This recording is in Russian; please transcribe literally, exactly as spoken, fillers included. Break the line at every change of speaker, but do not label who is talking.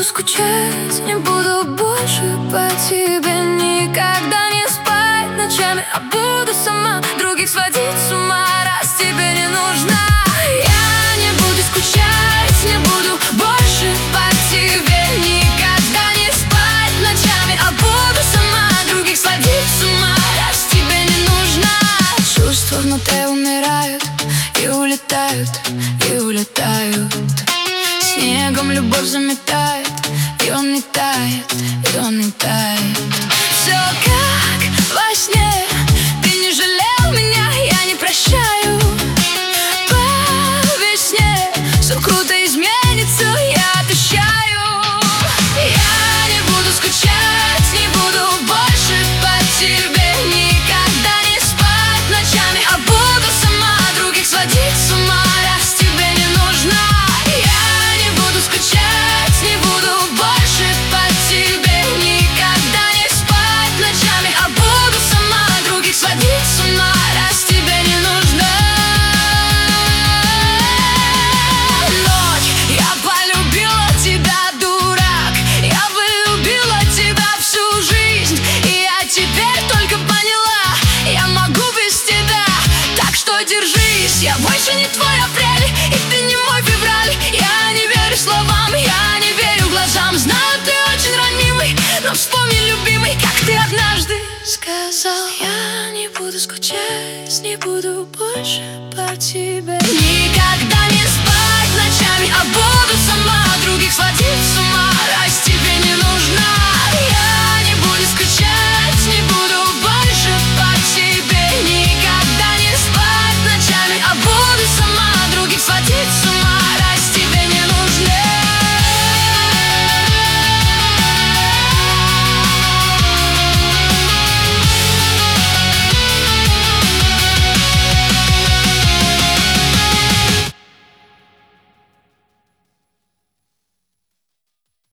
буду скучать, не буду больше по тебе. Никогда не спать ночами, а буду сама других сводить с ума, раз тебе не нужна. Я не буду скучать, не буду больше по тебе. Никогда не спать ночами, а буду сама других сводить с ума, раз тебе не нужна. Чувства внутри умирают и улетают, и улетают. Снегом любовь заметает, и он не тает, и он не тает. Все как во сне, ты не жалел меня, я не прощаю. По весне все круто изменится, я обещаю. Я не буду скучать, не буду больше по тебе. Никогда не спать ночами, а буду сама других сводить с ума, раз тебе не нужна. Я не буду скучать, не буду больше по тебе. Никогда не спать ночами, а буду сама других сводить с ума, раз тебе не нужна. Ночь, я полюбила тебя, дурак. Я полюбила тебя всю жизнь, и я теперь только поняла, я могу без тебя, так что держись. Я больше не твой апрель, и ты не мой февраль. Я не верю словам, я не верю глазам. Знаю, ты очень ранимый, но вспомни, любимый, как ты однажды сказал: я не буду скучать, не буду больше по тебе.